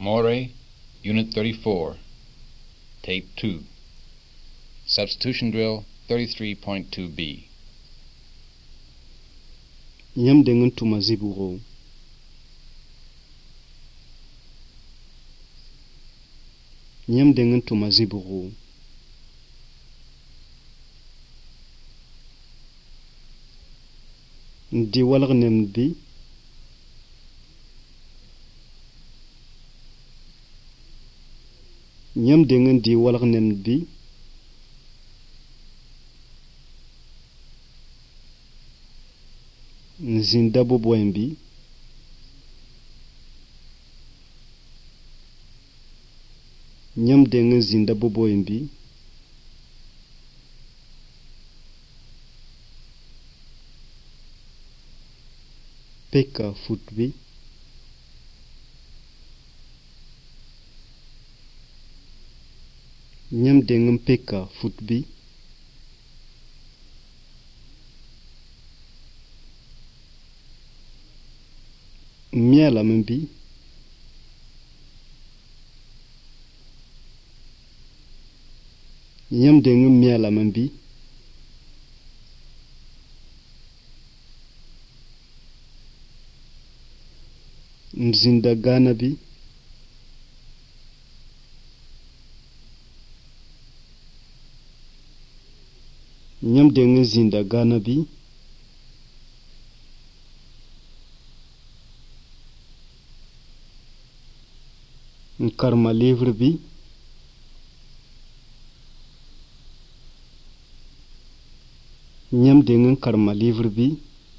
Moray, Unit 34, Tape 2. Substitution Drill 33.2b. Nyam dengan tuma ziburo. Nyam dengan tuma ziburo. Ndi walag nem bi. Nyam dengan di walag nem bi. Nzinda boboembi. Nyam dengan zinda boboembi. Peka futbi. Nyam dengan peka futbi. Miala membi. Nyam dengan miala membi. Mzinda ganabi. Nyam dengan zinda ganabi. Karma livre bi. Nyam dengan karma livre bi.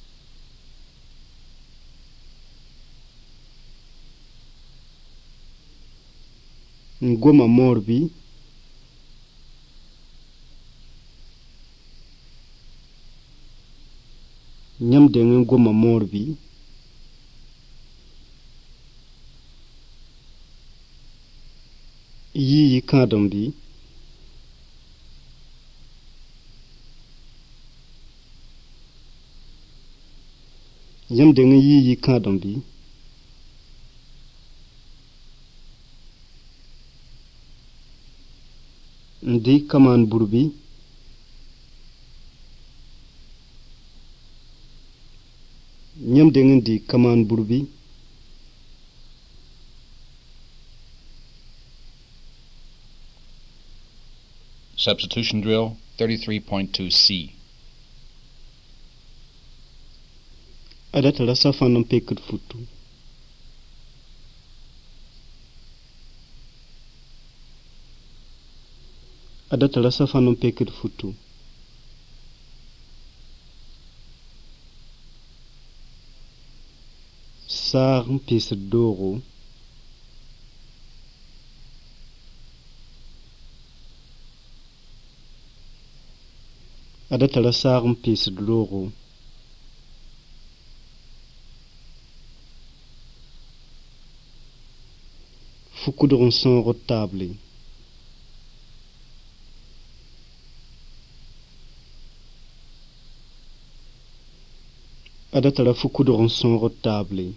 Ngoma morbi. Nyam dengan goma morbi. Yi kadambi. Nyam dengan yi kadambi. Ndi kaman burbi. Nyam dengan di kaman burbi. Substitution Drill 33.2c. Adata rasa fanam pekut futu. Adata rasa fanam pekut futu. Sar pis doro. Adata rasa pis doro. Fukudron son rotable. Adatara fukudron son rotable.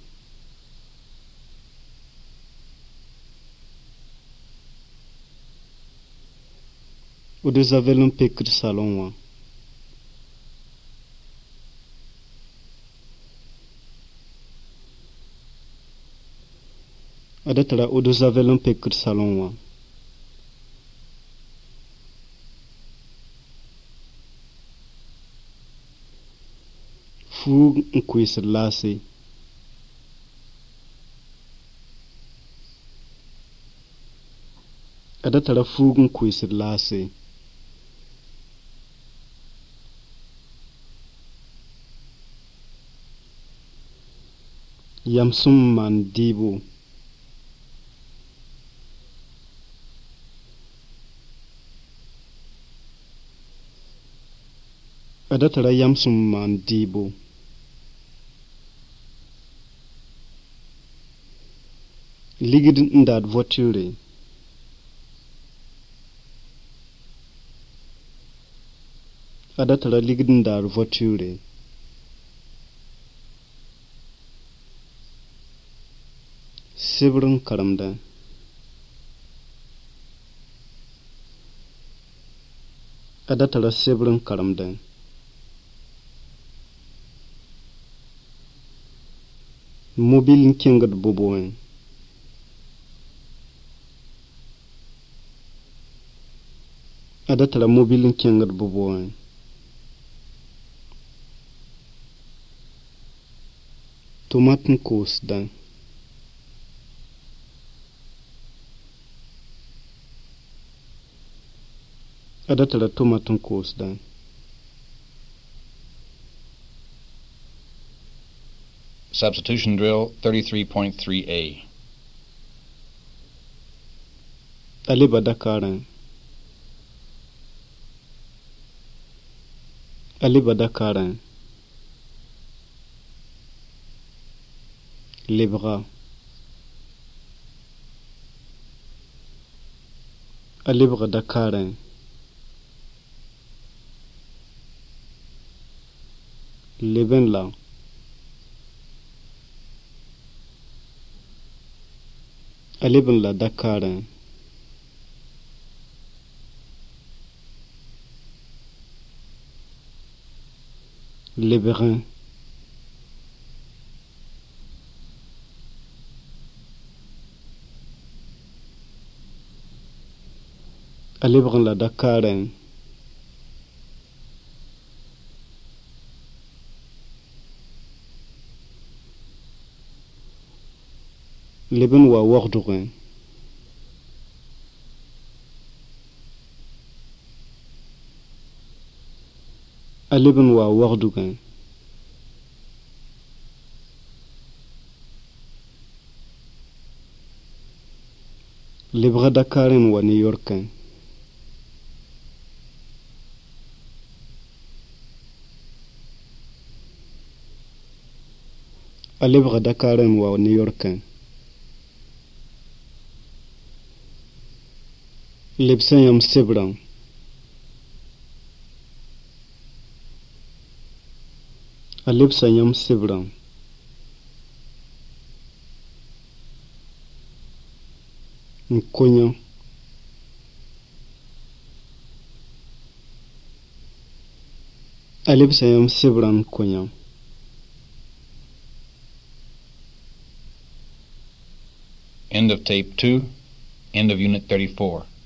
Ou des avel un pek de salon. Adatara ou des avel un pek de salon. Fug nkwis lase. Adatara fug nkwis lase. Yamsum man dibo. Adatara yamsum man dibo. Ligid ndad voiture. Adatara ligid ndad voiture. Sibrin karamda. A datala sebulin karimdi. Mobilin kengid bubuwen. A datala mobilin kengid bubuwen. Tomatin koosda. A datala tomatin koosda. Substitution drill 33.3a. Aliba dakaran. Aliba dakaran. Libra. Alibra dakaran. Liben la. Aliben la dakaran. Libérin. Alibren la dakaran. Liben wa wagdugan. Aliben wa wagdugan. Libra dakaran wa New Yorkan. Alibra dakaran wa New Yorkan. Libsan yam sibran. Alibsan yam sibran. Nkonya. Alibsan yam sibran konya. End of tape 2. End of unit 34.